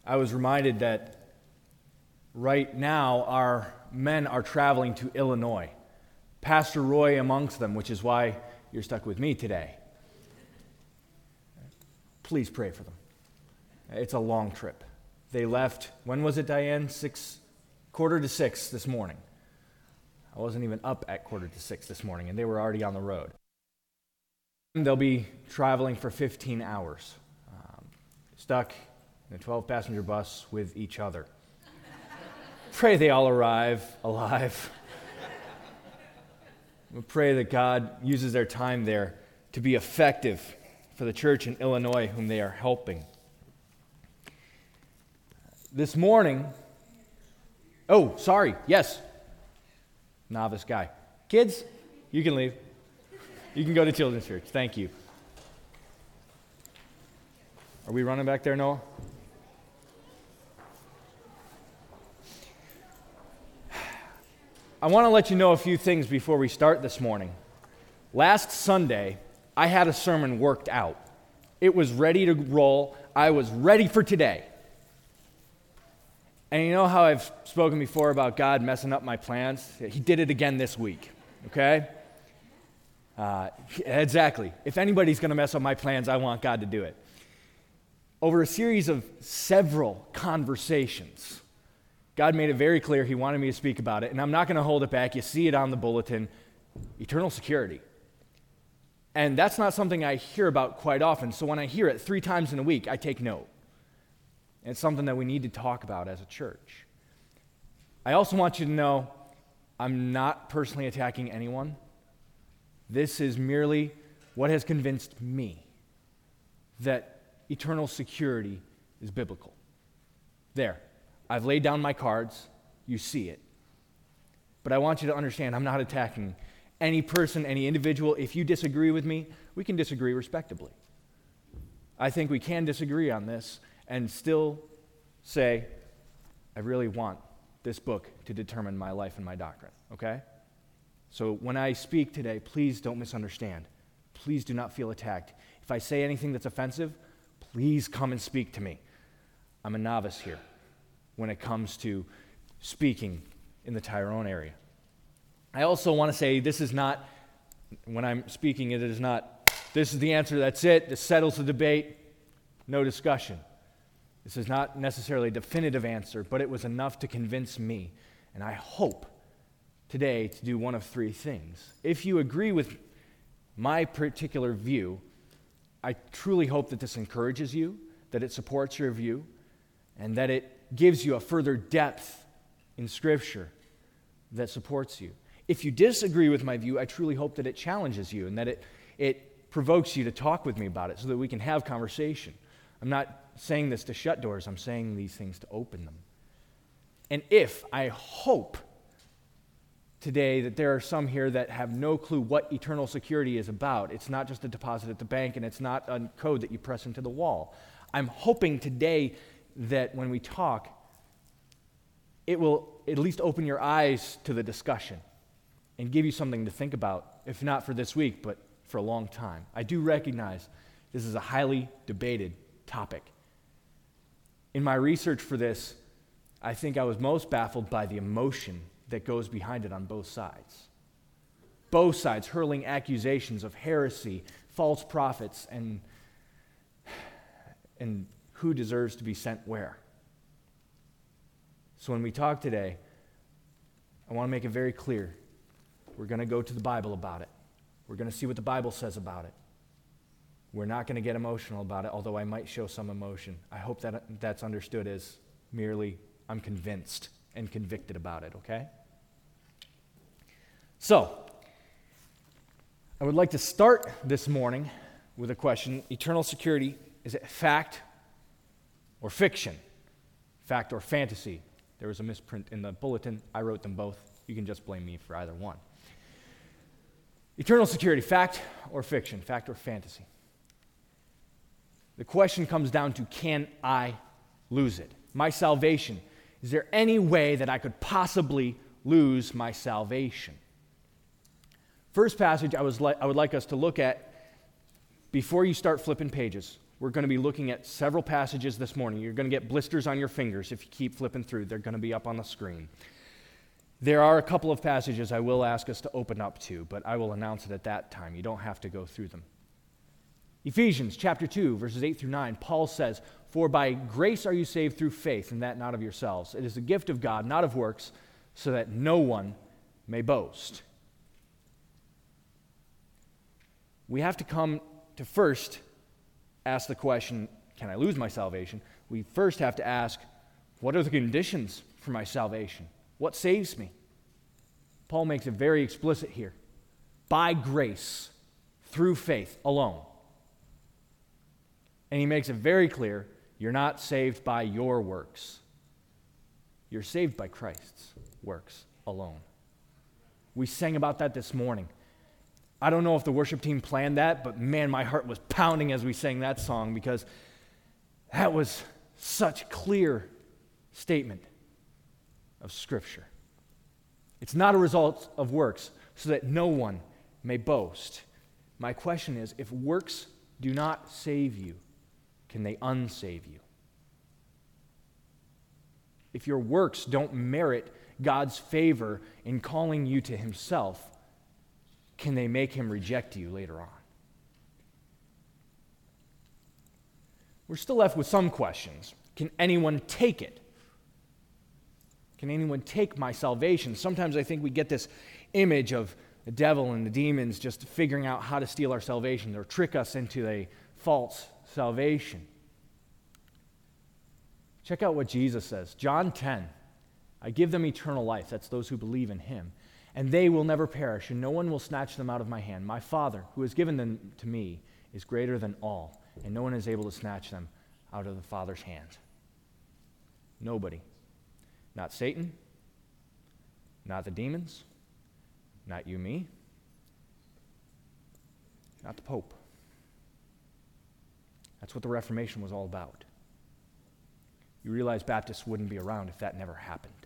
I was reminded that right now our men are traveling to Illinois. Pastor Roy amongst them, which is why you're stuck with me today. Please pray for them. It's a long trip. They left, when was it, Diane? 5:45 this morning. I wasn't even up at 5:45 this morning, and they were already on the road. They'll be traveling for 15 hours, stuck in a 12-passenger bus with each other. Pray they all arrive alive. We pray that God uses their time there to be effective for the church in Illinois whom they are helping. This morning, yes, novice guy. Kids, you can leave. You can go to Children's Church. Thank you. Are we running back there, Noah? I want to let you know a few things before we start this morning. Last Sunday, I had a sermon worked out. It was ready to roll. I was ready for today. And you know how I've spoken before about God messing up my plans? He did it again this week, okay? Exactly. If anybody's going to mess up my plans, I want God to do it. Over a series of several conversations, God made it very clear He wanted me to speak about it, and I'm not going to hold it back. You see it on the bulletin, eternal security. And that's not something I hear about quite often, so when I hear it 3 times in a week, I take note. And it's something that we need to talk about as a church. I also want you to know I'm not personally attacking anyone. This is merely what has convinced me that eternal security is biblical. There. I've laid down my cards. You see it. But I want you to understand I'm not attacking any person, any individual. If you disagree with me, we can disagree respectably. I think we can disagree on this and still say, I really want this book to determine my life and my doctrine, okay? So when I speak today, please don't misunderstand. Please do not feel attacked. If I say anything that's offensive, please come and speak to me. I'm a novice here when it comes to speaking in the Tyrone area. I also want to say this is not, when I'm speaking, it is not, this is the answer, that's it, this settles the debate, no discussion. This is not necessarily a definitive answer, but it was enough to convince me, and I hope today to do one of 3 things. If you agree with my particular view, I truly hope that this encourages you, that it supports your view, and that it gives you a further depth in Scripture that supports you. If you disagree with my view, I truly hope that it challenges you and that it provokes you to talk with me about it so that we can have conversation. I'm not saying this to shut doors. I'm saying these things to open them. And if I hope today that there are some here that have no clue what eternal security is about. It's not just a deposit at the bank, and it's not a code that you press into the wall. I'm hoping today that when we talk, it will at least open your eyes to the discussion and give you something to think about, if not for this week, but for a long time. I do recognize this is a highly debated topic. In my research for this, I think I was most baffled by the emotion that goes behind it on both sides. Both sides hurling accusations of heresy, false prophets, and who deserves to be sent where. So when we talk today, I want to make it very clear. We're going to go to the Bible about it. We're going to see what the Bible says about it. We're not going to get emotional about it, although I might show some emotion. I hope that that's understood as merely I'm convinced and convicted about it, okay? So, I would like to start this morning with a question. Eternal security, is it fact or fiction? Fact or fantasy? There was a misprint in the bulletin. I wrote them both. You can just blame me for either one. Eternal security, fact or fiction? Fact or fantasy? The question comes down to, can I lose it? My salvation. Is there any way that I could possibly lose my salvation? First passage I would like us to look at before you start flipping pages. We're going to be looking at several passages this morning. You're going to get blisters on your fingers if you keep flipping through. They're going to be up on the screen. There are a couple of passages I will ask us to open up to, but I will announce it at that time. You don't have to go through them. Ephesians chapter 2, verses 8 through 9, Paul says, "For by grace are you saved through faith, and that not of yourselves. It is a gift of God, not of works, so that no one may boast." We have to come to first ask the question, can I lose my salvation? We first have to ask, what are the conditions for my salvation? What saves me? Paul makes it very explicit here. By grace, through faith alone. And he makes it very clear, you're not saved by your works. You're saved by Christ's works alone. We sang about that this morning. I don't know if the worship team planned that, but man, my heart was pounding as we sang that song because that was such a clear statement of Scripture. It's not a result of works, so that no one may boast. My question is, if works do not save you, can they unsave you? If your works don't merit God's favor in calling you to Himself, can they make Him reject you later on? We're still left with some questions. Can anyone take it? Can anyone take my salvation? Sometimes I think we get this image of the devil and the demons just figuring out how to steal our salvation or trick us into a false salvation. Check out what Jesus says. John 10, "I give them eternal life," that's those who believe in Him, "and they will never perish, and no one will snatch them out of my hand. My Father, who has given them to me, is greater than all, and no one is able to snatch them out of the Father's hand." Nobody. Not Satan, not the demons, not you, me, not the Pope. That's what the Reformation was all about. You realize Baptists wouldn't be around if that never happened.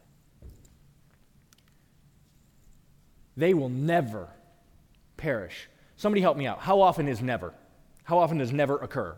They will never perish. Somebody help me out. How often is never? How often does never occur?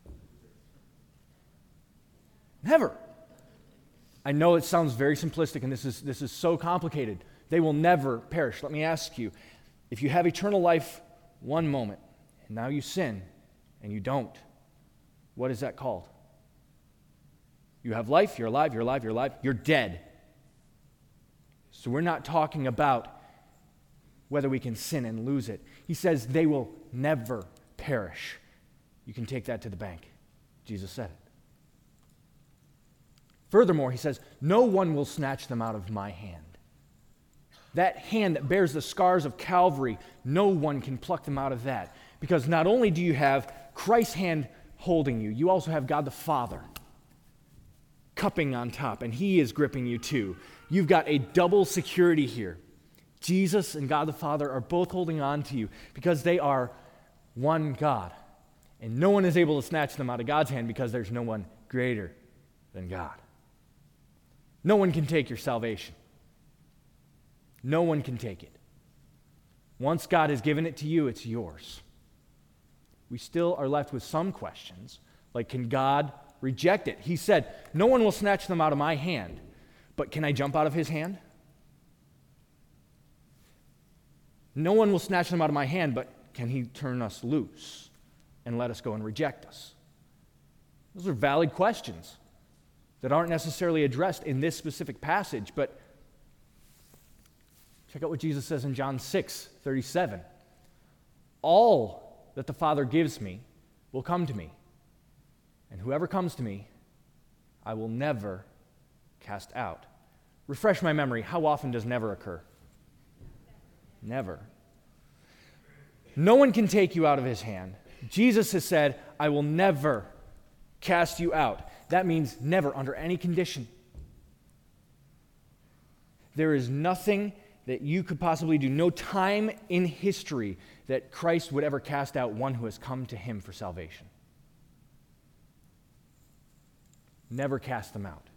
Never. I know it sounds very simplistic, and this is so complicated. They will never perish. Let me ask you, if you have eternal life one moment, and now you sin, and you don't, what is that called? You have life, you're alive, you're alive, you're alive, you're dead. So we're not talking about whether we can sin and lose it. He says they will never perish. You can take that to the bank. Jesus said it. Furthermore, he says, no one will snatch them out of my hand. That hand that bears the scars of Calvary, no one can pluck them out of that. Because not only do you have Christ's hand holding you, you also have God the Father cupping on top, and He is gripping you too. You've got a double security here. Jesus and God the Father are both holding on to you because they are one God. And no one is able to snatch them out of God's hand because there's no one greater than God. No one can take your salvation. No one can take it. Once God has given it to you, it's yours. We still are left with some questions, like can God reject it? He said, no one will snatch them out of my hand, but can I jump out of His hand? No one will snatch them out of my hand, but can He turn us loose and let us go and reject us? Those are valid questions that aren't necessarily addressed in this specific passage, but check out what Jesus says in John 6:37. All that the Father gives me will come to me, and whoever comes to me, I will never cast out. Refresh my memory. How often does never occur? Never. No one can take you out of His hand. Jesus has said, I will never cast you out. That means never, under any condition. There is nothing that you could possibly do, no time in history that Christ would ever cast out one who has come to Him for salvation. Never cast them out.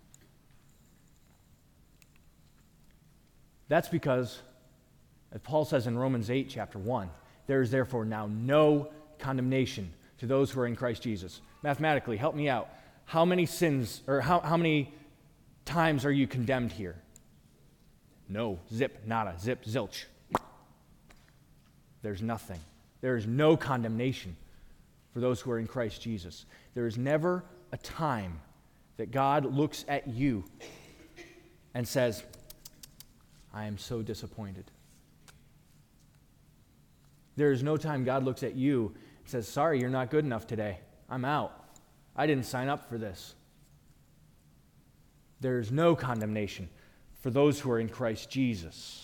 That's because, as Paul says in Romans 8, chapter 1, there is therefore now no condemnation to those who are in Christ Jesus. Mathematically, help me out. How many sins, or how many times are you condemned here? No. Zip, nada, zip, zilch. There's nothing. There is no condemnation for those who are in Christ Jesus. There is never a time that God looks at you and says, I am so disappointed. There is no time God looks at you and says, sorry, you're not good enough today. I'm out. I didn't sign up for this. There is no condemnation for those who are in Christ Jesus.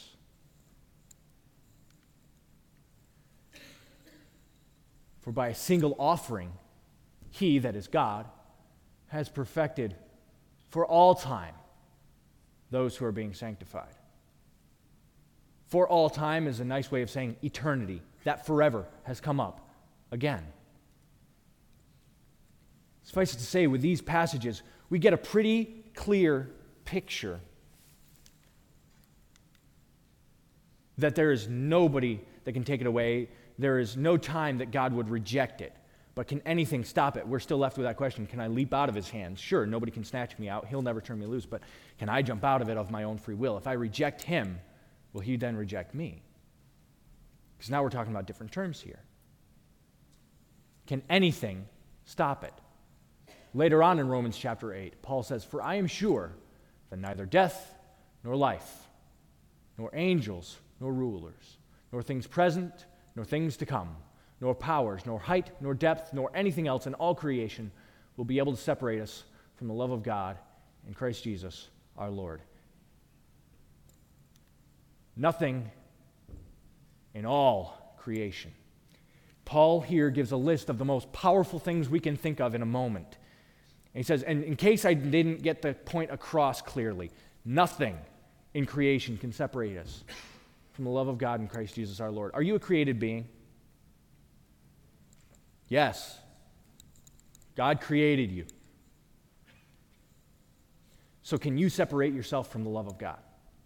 For by a single offering, He, that is God, has perfected for all time those who are being sanctified. For all time is a nice way of saying eternity. That forever has come up again. Suffice it to say, with these passages, we get a pretty clear picture that there is nobody that can take it away. There is no time that God would reject it. But can anything stop it? We're still left with that question. Can I leap out of His hands? Sure, nobody can snatch me out. He'll never turn me loose. But can I jump out of it of my own free will? If I reject Him, will He then reject me? Because now we're talking about different terms here. Can anything stop it? Later on in Romans chapter 8, Paul says, For I am sure that neither death nor life, nor angels nor rulers, nor things present, nor things to come, nor powers, nor height, nor depth, nor anything else in all creation will be able to separate us from the love of God in Christ Jesus our Lord. Nothing in all creation. Paul here gives a list of the most powerful things we can think of in a moment. And he says, and in case I didn't get the point across clearly, nothing in creation can separate us from the love of God in Christ Jesus our Lord. Are you a created being? Yes. God created you. So can you separate yourself from the love of God?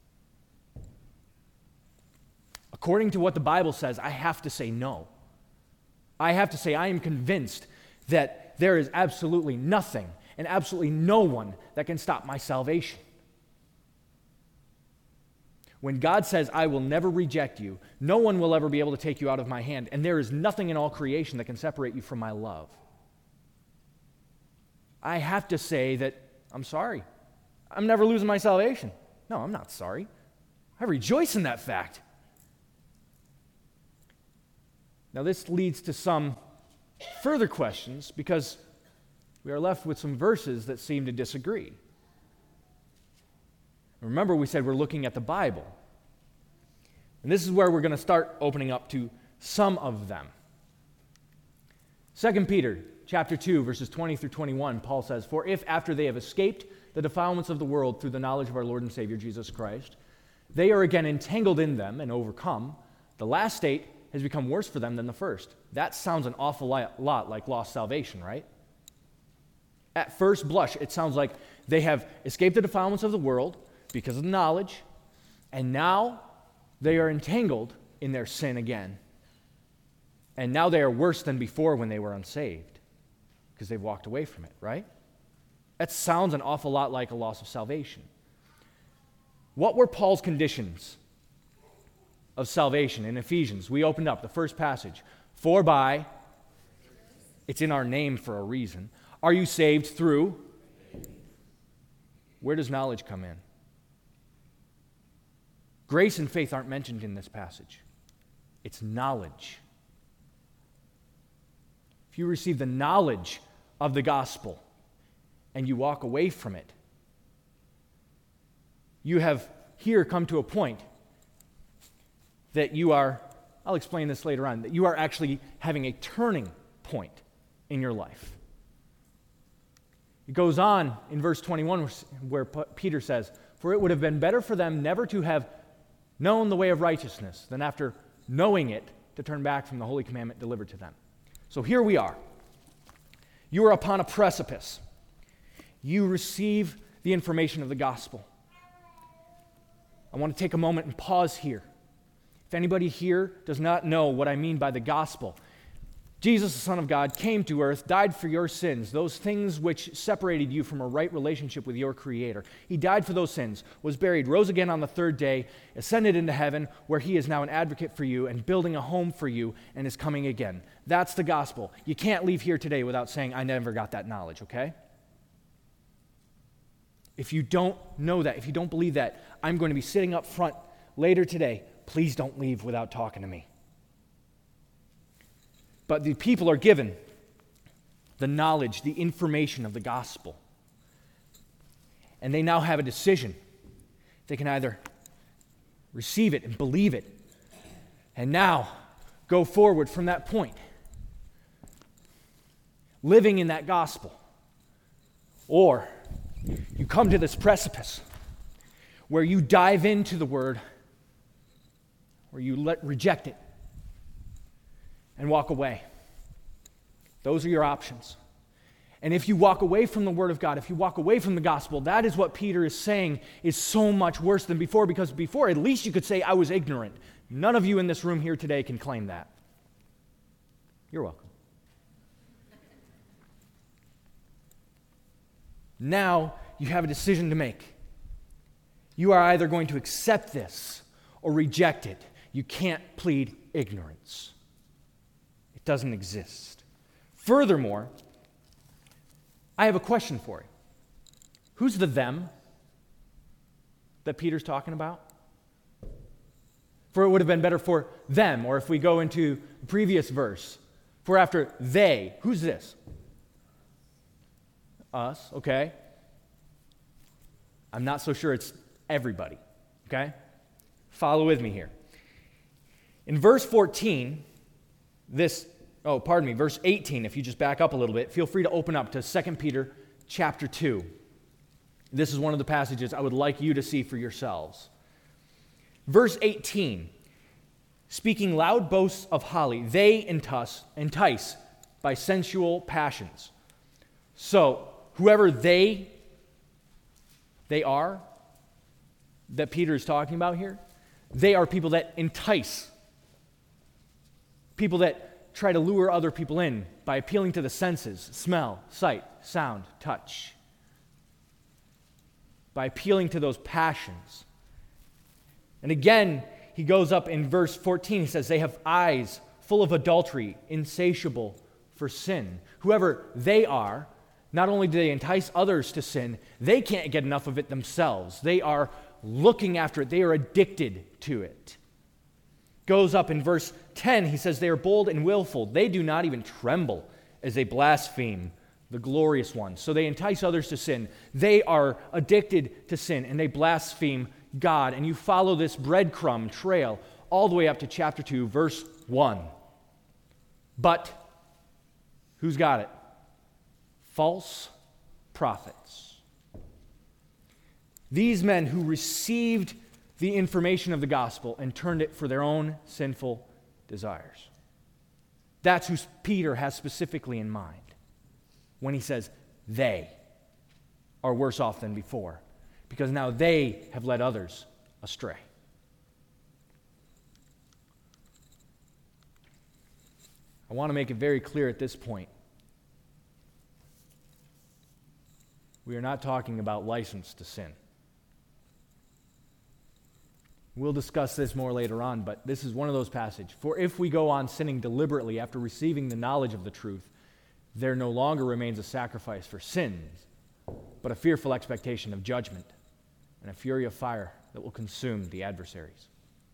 According to what the Bible says, I have to say no. I have to say I am convinced that there is absolutely nothing and absolutely no one that can stop my salvation. When God says, I will never reject you, no one will ever be able to take you out of my hand, and there is nothing in all creation that can separate you from my love. I have to say that I'm sorry. I'm never losing my salvation. No, I'm not sorry. I rejoice in that fact. Now, this leads to some further questions because we are left with some verses that seem to disagree. Remember, we said we're looking at the Bible. And this is where we're going to start opening up to some of them. 2 Peter chapter 2, verses 20 through 21, Paul says, For if after they have escaped the defilements of the world through the knowledge of our Lord and Savior Jesus Christ, they are again entangled in them and overcome, the last state has become worse for them than the first. That sounds an awful lot like lost salvation, right? At first blush, it sounds like they have escaped the defilements of the world because of knowledge, and now they are entangled in their sin again. And now they are worse than before when they were unsaved because they've walked away from it, right? That sounds an awful lot like a loss of salvation. What were Paul's conditions of salvation in Ephesians? We opened up the first passage. For by, it's in our name for a reason, are you saved through? Where does knowledge come in? Grace and faith aren't mentioned in this passage. It's knowledge. If you receive the knowledge of the gospel and you walk away from it, you have here come to a point that you are, I'll explain this later on, that you are actually having a turning point in your life. It goes on in verse 21 where Peter says, For it would have been better for them never to have known the way of righteousness than after knowing it to turn back from the holy commandment delivered to them. So here we are. You are upon a precipice. You receive the information of the gospel. I want to take a moment and pause here. If anybody here does not know what I mean by the gospel, Jesus, the Son of God, came to earth, died for your sins, those things which separated you from a right relationship with your Creator. He died for those sins, was buried, rose again on the third day, ascended into heaven, where he is now an advocate for you and building a home for you and is coming again. That's the gospel. You can't leave here today without saying, I never got that knowledge, okay? If you don't know that, if you don't believe that, I'm going to be sitting up front later today. Please don't leave without talking to me. But the people are given the knowledge, the information of the gospel. And they now have a decision. They can either receive it and believe it, and now go forward from that point, living in that gospel. Or you come to this precipice where you dive into the word, or you reject it and walk away. Those are your options. And if you walk away from the Word of God, if you walk away from the gospel, that is what Peter is saying is so much worse than before, because before at least you could say, I was ignorant. None of you in this room here today can claim that. You're welcome. Now you have a decision to make. You are either going to accept this or reject it. You can't plead ignorance. It doesn't exist. Furthermore, I have a question for you. Who's the them that Peter's talking about? For it would have been better for them, or if we go into the previous verse, for after they, who's this? Us, okay? I'm not so sure it's everybody, okay? Follow with me here. In verse 14, verse 18, if you just back up a little bit, feel free to open up to 2 Peter chapter 2. This is one of the passages I would like you to see for yourselves. Verse 18, speaking loud boasts of folly, they entice by sensual passions. So, whoever they are that Peter is talking about here, they are people that entice, people that try to lure other people in by appealing to the senses, smell, sight, sound, touch, by appealing to those passions. And again, he goes up in verse 14, he says, they have eyes full of adultery, insatiable for sin. Whoever they are, not only do they entice others to sin, they can't get enough of it themselves. They are looking after it. They are addicted to it. Goes up in verse 10, he says, they are bold and willful. They do not even tremble as they blaspheme the glorious one. So they entice others to sin. They are addicted to sin, and they blaspheme God. And you follow this breadcrumb trail all the way up to chapter 2, verse 1. But, who's got it? False prophets. These men who received the information of the gospel and turned it for their own sinful desires. That's who Peter has specifically in mind when he says they are worse off than before, because now they have led others astray. I want to make it very clear at this point. We are not talking about license to sin. We'll discuss this more later on, but this is one of those passages. For if we go on sinning deliberately after receiving the knowledge of the truth, there no longer remains a sacrifice for sins, but a fearful expectation of judgment and a fury of fire that will consume the adversaries.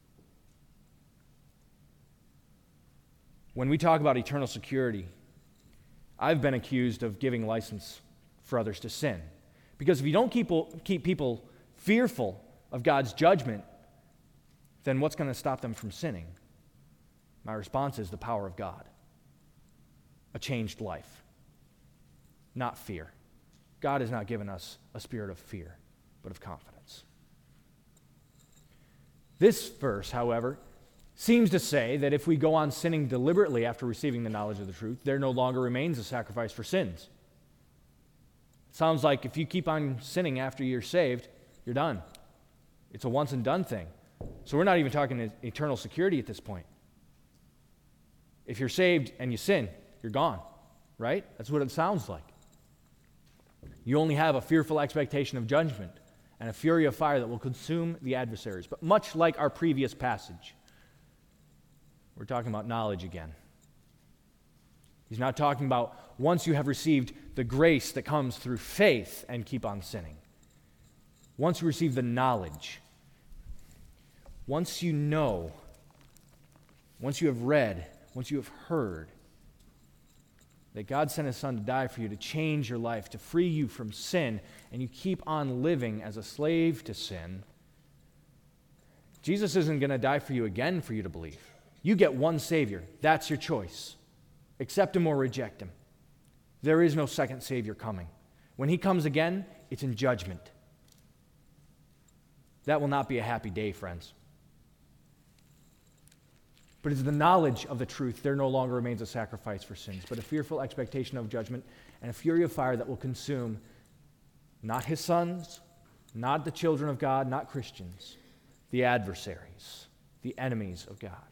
When we talk about eternal security, I've been accused of giving license for others to sin. Because if you don't keep people fearful of God's judgment, then what's going to stop them from sinning? My response is the power of God. A changed life, not fear. God has not given us a spirit of fear, but of confidence. This verse, however, seems to say that if we go on sinning deliberately after receiving the knowledge of the truth, there no longer remains a sacrifice for sins. It sounds like if you keep on sinning after you're saved, you're done. It's a once and done thing. So we're not even talking eternal security at this point. If you're saved and you sin, you're gone, right? That's what it sounds like. You only have a fearful expectation of judgment and a fury of fire that will consume the adversaries. But much like our previous passage, we're talking about knowledge again. He's not talking about once you have received the grace that comes through faith and keep on sinning. Once you receive the knowledge, once you know, once you have read, once you have heard that God sent His Son to die for you, to change your life, to free you from sin, and you keep on living as a slave to sin, Jesus isn't going to die for you again for you to believe. You get one Savior. That's your choice. Accept Him or reject Him. There is no second Savior coming. When He comes again, it's in judgment. That will not be a happy day, friends. But it's the knowledge of the truth. There no longer remains a sacrifice for sins, but a fearful expectation of judgment and a fury of fire that will consume not His sons, not the children of God, not Christians, the adversaries, the enemies of God.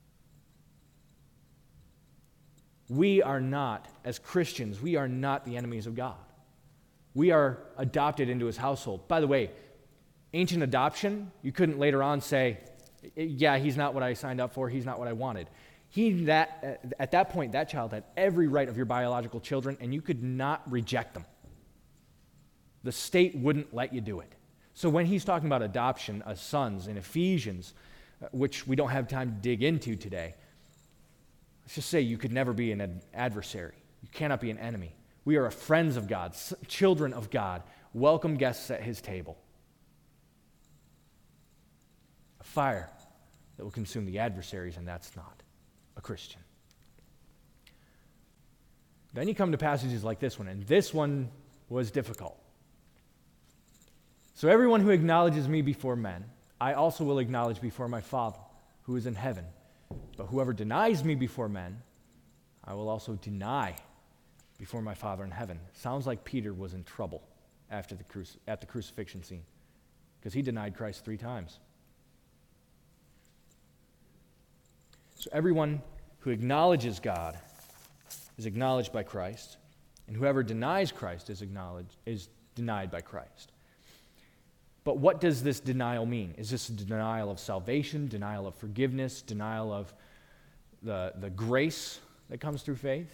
We are not, as Christians, we are not the enemies of God. We are adopted into His household. By the way, ancient adoption, you couldn't later on say, yeah, he's not what I signed up for, he's not what I wanted. At that point, that child had every right of your biological children, and you could not reject them. The state wouldn't let you do it. So when he's talking about adoption as sons in Ephesians, which we don't have time to dig into today, let's just say you could never be an adversary. You cannot be an enemy. We are friends of God, children of God, welcome guests at His table. A fire that will consume the adversaries, and that's not a Christian. Then you come to passages like this one, and this one was difficult. So everyone who acknowledges me before men, I also will acknowledge before my Father who is in heaven. But whoever denies me before men, I will also deny before my Father in heaven. Sounds like Peter was in trouble at the crucifixion scene, because he denied Christ 3 times. So everyone who acknowledges God is acknowledged by Christ, and whoever denies Christ is denied by Christ. But what does this denial mean? Is this a denial of salvation, denial of forgiveness, denial of the grace that comes through faith?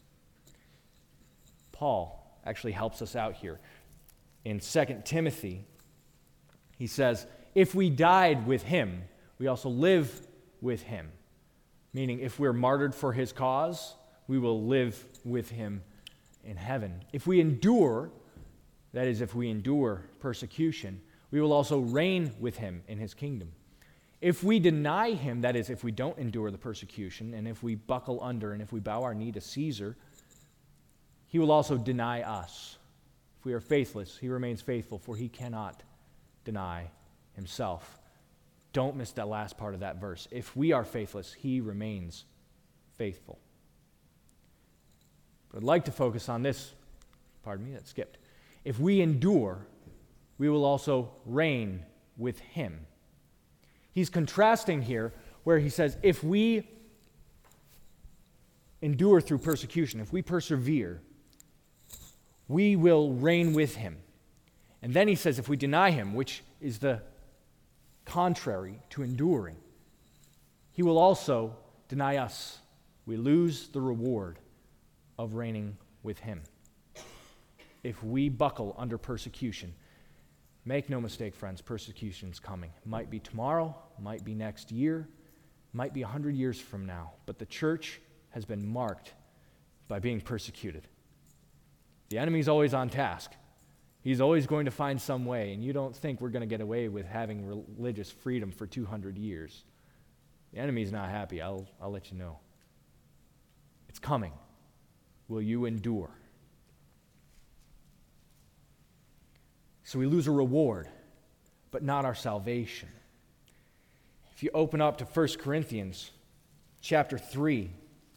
Paul actually helps us out here. In 2 Timothy, he says, if we died with Him, we also live with Him. Meaning, if we're martyred for His cause, we will live with Him in heaven. If we endure, that is, if we endure persecution, we will also reign with Him in His kingdom. If we deny Him, that is, if we don't endure the persecution, and if we buckle under, and if we bow our knee to Caesar, He will also deny us. If we are faithless, He remains faithful, for He cannot deny Himself. Don't miss that last part of that verse. If we are faithless, He remains faithful. But I'd like to focus on this. That skipped. If we endure, we will also reign with Him. He's contrasting here where he says, if we endure through persecution, if we persevere, we will reign with Him. And then he says, if we deny Him, which is the contrary to enduring, He will also deny us. We lose the reward of reigning with Him. If we buckle under persecution, make no mistake, friends, persecution's coming. Might be tomorrow, might be next year, might be 100 years from now, but the church has been marked by being persecuted. The enemy's always on task. He's always going to find some way, and you don't think we're going to get away with having religious freedom for 200 years. The enemy's not happy, I'll let you know. It's coming. Will you endure? So we lose a reward, but not our salvation. If you open up to 1 Corinthians chapter 3,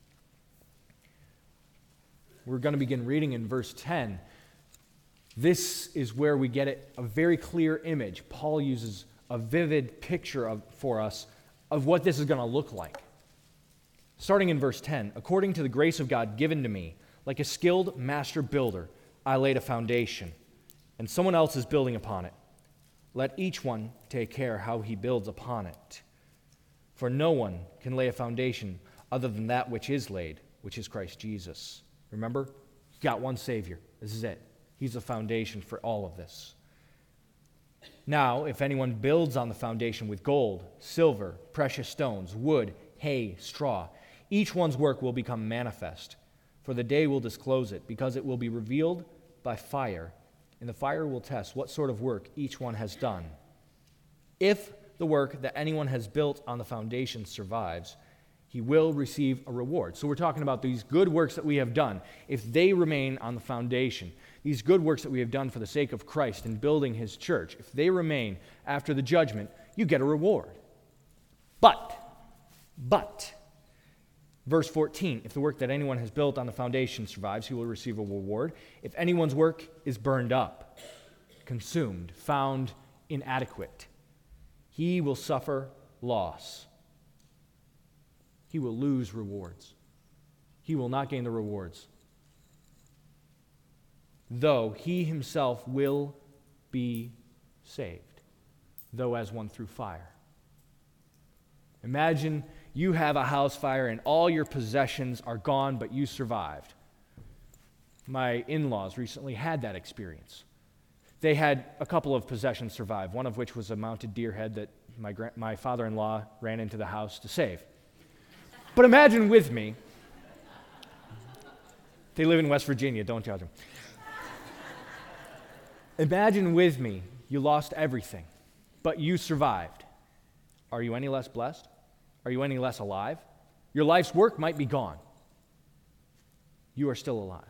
we're going to begin reading in verse 10. This is where we get a very clear image. Paul uses a vivid picture for us of what this is going to look like. Starting in verse 10, according to the grace of God given to me, like a skilled master builder, I laid a foundation, and someone else is building upon it. Let each one take care how he builds upon it. For no one can lay a foundation other than that which is laid, which is Christ Jesus. Remember, you got one Savior. This is it. He's the foundation for all of this. Now, if anyone builds on the foundation with gold, silver, precious stones, wood, hay, straw, each one's work will become manifest, for the day will disclose it, because it will be revealed by fire, and the fire will test what sort of work each one has done. If the work that anyone has built on the foundation survives, he will receive a reward. So we're talking about these good works that we have done. If they remain on the foundation, these good works that we have done for the sake of Christ in building his church, if they remain after the judgment, you get a reward. But, verse 14, if the work that anyone has built on the foundation survives, he will receive a reward. If anyone's work is burned up, consumed, found inadequate, he will suffer loss. He will lose rewards. He will not gain the rewards, though he himself will be saved, though as one through fire. Imagine you have a house fire and all your possessions are gone, but you survived. My in-laws recently had that experience. They had a couple of possessions survive, one of which was a mounted deer head that my father-in-law ran into the house to save. But imagine with me, they live in West Virginia, don't judge them. Imagine with me, you lost everything, but you survived. Are you any less blessed? Are you any less alive? Your life's work might be gone. You are still alive.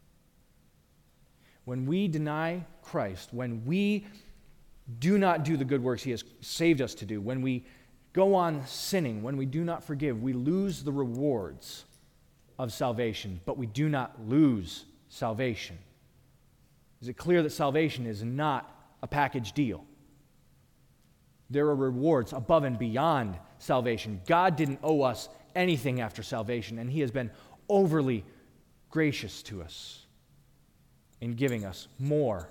When we deny Christ, when we do not do the good works he has saved us to do, when we go on sinning, when we do not forgive, we lose the rewards of salvation, but we do not lose salvation. Is it clear that salvation is not a package deal? There are rewards above and beyond salvation. God didn't owe us anything after salvation, and he has been overly gracious to us in giving us more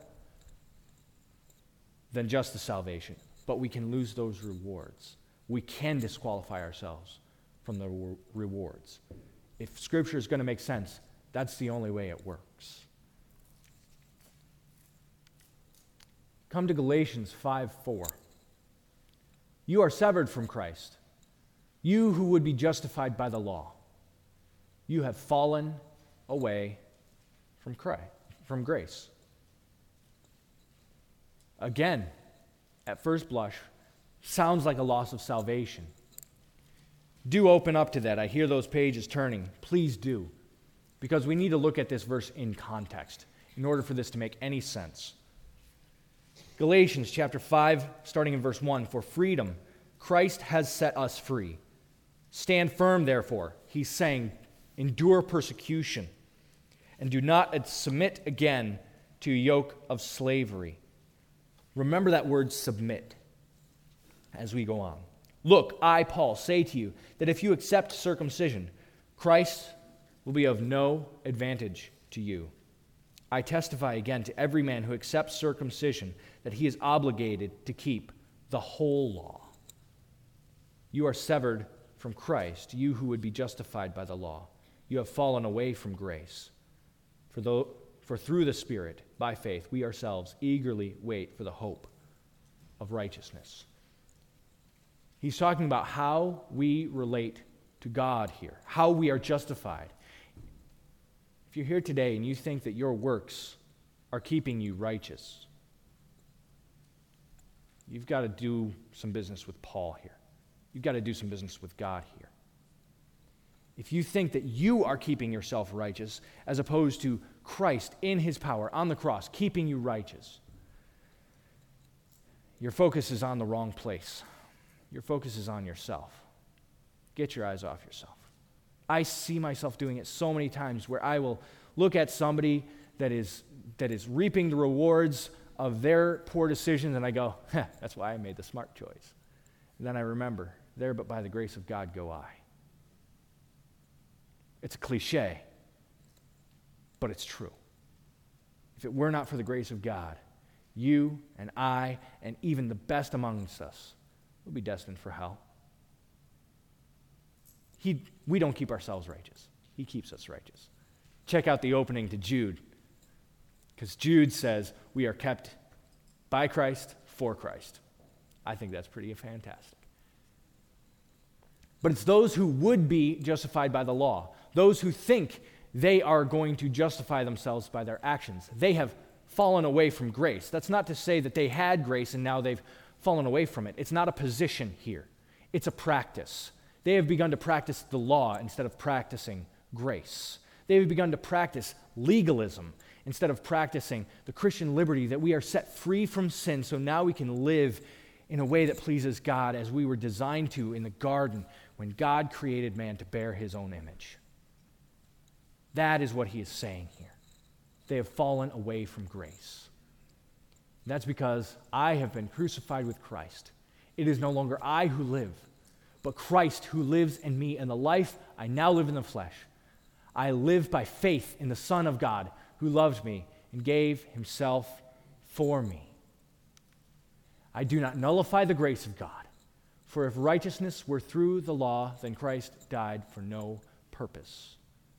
than just the salvation. But we can lose those rewards. We can disqualify ourselves from the rewards. If Scripture is going to make sense, that's the only way it works. Come to Galatians 5:4. You are severed from Christ. You who would be justified by the law. You have fallen away from grace. Again, at first blush, sounds like a loss of salvation. Do open up to that. I hear those pages turning. Please do. Because we need to look at this verse in context in order for this to make any sense. Galatians chapter 5, starting in verse 1, for freedom, Christ has set us free. Stand firm, therefore, he's saying, endure persecution, and do not submit again to a yoke of slavery. Remember that word submit as we go on. Look, I, Paul, say to you that if you accept circumcision, Christ will be of no advantage to you. I testify again to every man who accepts circumcision that he is obligated to keep the whole law. You are severed from Christ, you who would be justified by the law. You have fallen away from grace. For through the Spirit, by faith, we ourselves eagerly wait for the hope of righteousness. He's talking about how we relate to God here, how we are justified. If you're here today and you think that your works are keeping you righteous, you've got to do some business with Paul here. You've got to do some business with God here. If you think that you are keeping yourself righteous as opposed to Christ in his power on the cross keeping you righteous, your focus is on the wrong place. Your focus is on yourself. Get your eyes off yourself. I see myself doing it so many times where I will look at somebody that is reaping the rewards of their poor decisions, and I go, that's why I made the smart choice. And then I remember, there but by the grace of God go I. It's a cliche, but it's true. If it were not for the grace of God, you and I and even the best amongst us would be destined for hell. We don't keep ourselves righteous. He keeps us righteous. Check out the opening to Jude, because Jude says we are kept by Christ for Christ. I think that's pretty fantastic. But it's those who would be justified by the law, those who think they are going to justify themselves by their actions. They have fallen away from grace. That's not to say that they had grace and now they've fallen away from it. It's not a position here. It's a practice. They have begun to practice the law instead of practicing grace. They have begun to practice legalism instead of practicing the Christian liberty that we are set free from sin so now we can live in a way that pleases God as we were designed to in the garden when God created man to bear his own image. That is what he is saying here. They have fallen away from grace. That's because I have been crucified with Christ. It is no longer I who live, but Christ who lives in me, and the life I now live in the flesh. I live by faith in the Son of God who loved me and gave himself for me. I do not nullify the grace of God, for if righteousness were through the law, then Christ died for no purpose.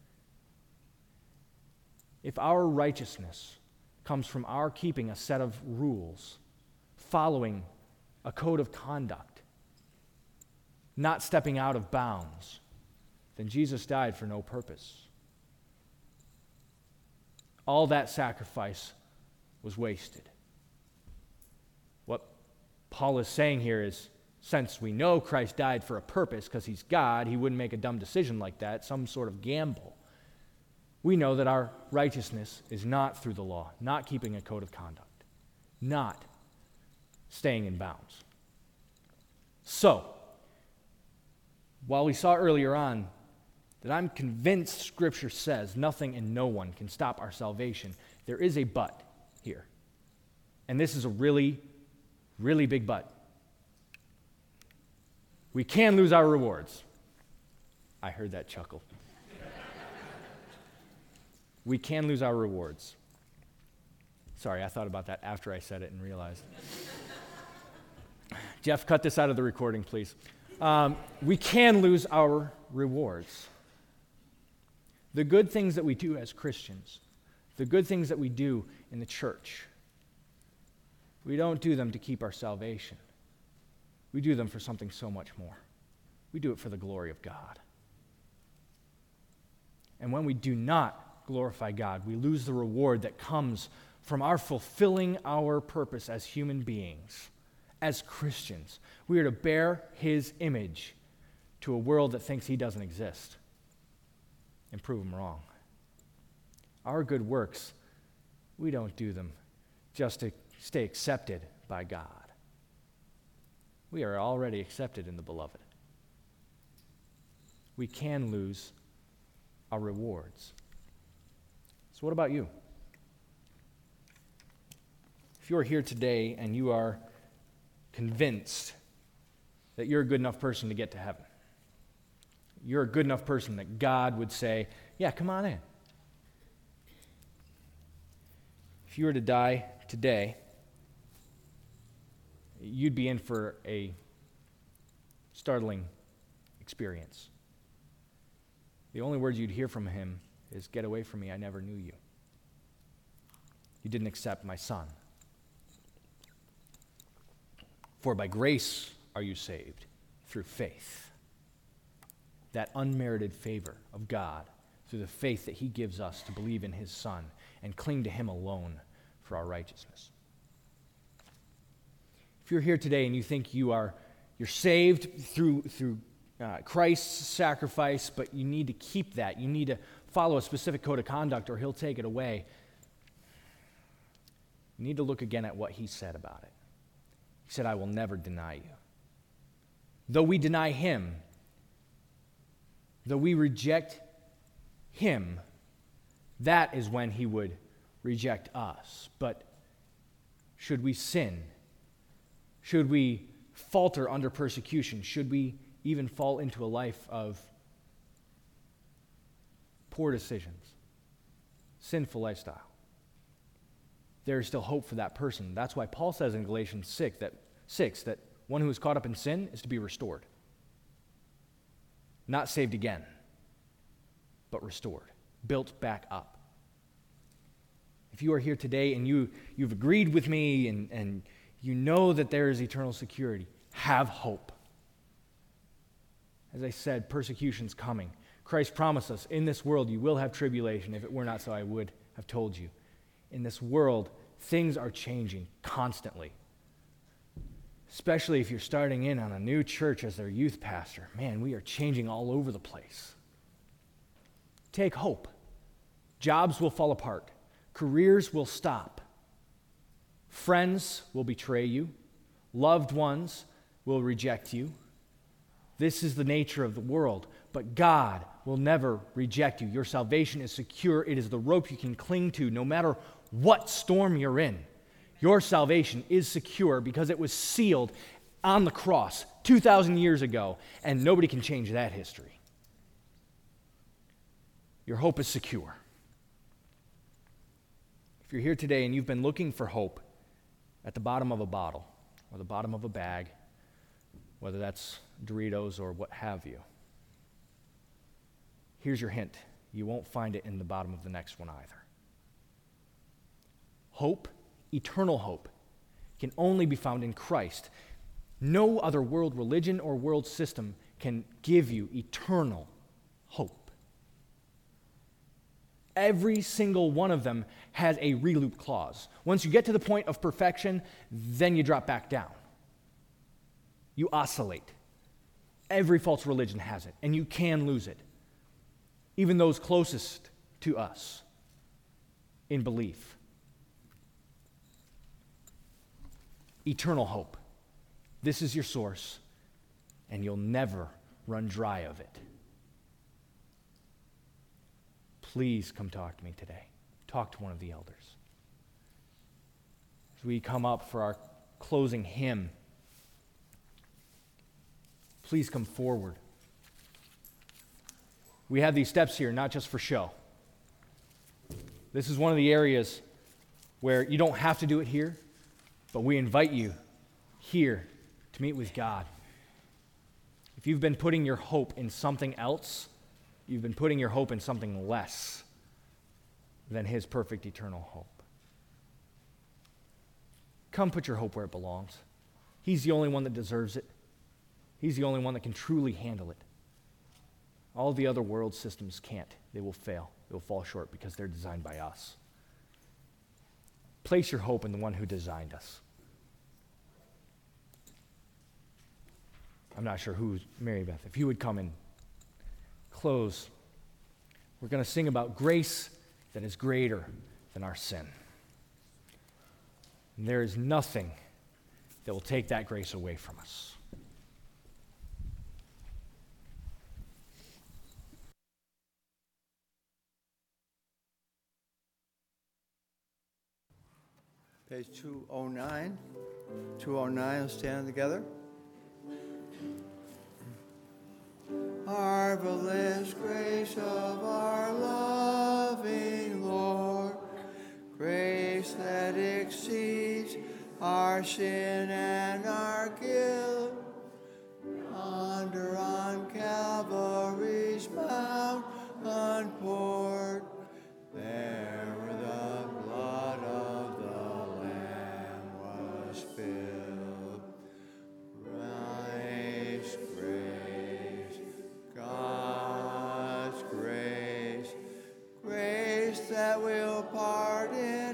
If our righteousness comes from our keeping a set of rules, following a code of conduct, not stepping out of bounds, then Jesus died for no purpose. All that sacrifice was wasted. What Paul is saying here is, since we know Christ died for a purpose because he's God, he wouldn't make a dumb decision like that, some sort of gamble. We know that our righteousness is not through the law, not keeping a code of conduct, not staying in bounds. So, while we saw earlier on that I'm convinced Scripture says nothing and no one can stop our salvation, there is a but here. And this is a really, really big but. We can lose our rewards. I heard that chuckle. We can lose our rewards. Sorry, I thought about that after I said it and realized. Jeff, cut this out of the recording, please. We can lose our rewards. The good things that we do as Christians, the good things that we do in the church, we don't do them to keep our salvation. We do them for something so much more. We do it for the glory of God. And when we do not glorify God, we lose the reward that comes from our fulfilling our purpose as human beings, as Christians. We are to bear his image to a world that thinks he doesn't exist and prove him wrong. Our good works, we don't do them just to stay accepted by God. We are already accepted in the beloved. We can lose our rewards. So what about you? If you are here today and you are convinced that you're a good enough person to get to heaven, you're a good enough person that God would say, yeah, come on in. If you were to die today, you'd be in for a startling experience. The only words you'd hear from him is, get away from me, I never knew you. You didn't accept my son. For by grace are you saved, through faith. That unmerited favor of God through the faith that he gives us to believe in his Son and cling to him alone for our righteousness. If you're here today and you think you're saved through Christ's sacrifice, but you need to keep that, you need to follow a specific code of conduct or he'll take it away, you need to look again at what he said about it. He said, I will never deny you. Though we deny him, though we reject him, that is when he would reject us. But should we sin? Should we falter under persecution? Should we even fall into a life of poor decisions, sinful lifestyle, there is still hope for that person. That's why Paul says in Galatians 6 that one who is caught up in sin is to be restored. Not saved again, but restored, built back up. If you are here today and you've agreed with me and you know that there is eternal security, have hope. As I said, persecution's coming. Christ promised us, in this world you will have tribulation. If it were not so, I would have told you. In this world, things are changing constantly. Especially if you're starting in on a new church as their youth pastor. Man, we are changing all over the place. Take hope. Jobs will fall apart. Careers will stop. Friends will betray you. Loved ones will reject you. This is the nature of the world, but God will never reject you. Your salvation is secure. It is the rope you can cling to no matter what storm you're in. Your salvation is secure because it was sealed on the cross 2,000 years ago, and nobody can change that history. Your hope is secure. If you're here today and you've been looking for hope at the bottom of a bottle or the bottom of a bag, whether that's Doritos or what have you, here's your hint. You won't find it in the bottom of the next one either. Hope, eternal hope, can only be found in Christ. No other world religion or world system can give you eternal hope. Every single one of them has a reloop clause. Once you get to the point of perfection, then you drop back down. You oscillate. Every false religion has it, and you can lose it. Even those closest to us in belief. Eternal hope. This is your source, and you'll never run dry of it. Please come talk to me today. Talk to one of the elders. As we come up for our closing hymn, please come forward. We have these steps here not just for show. This is one of the areas where you don't have to do it here, but we invite you here to meet with God. If you've been putting your hope in something else, you've been putting your hope in something less than His perfect eternal hope. Come put your hope where it belongs. He's the only one that deserves it. He's the only one that can truly handle it. All the other world systems can't. They will fail. They will fall short because they're designed by us. Place your hope in the one who designed us. I'm not sure who's Mary Beth. If you would come and close, we're going to sing about grace that is greater than our sin. And there is nothing that will take that grace away from us. Page 209. 209, let's stand together. Marvelous grace of our loving Lord, grace that exceeds our sin and our guilt, under on Calvary's mount unpoured, there where the blood of the Lamb was spilled. Christ, grace, God's grace, grace that will pardon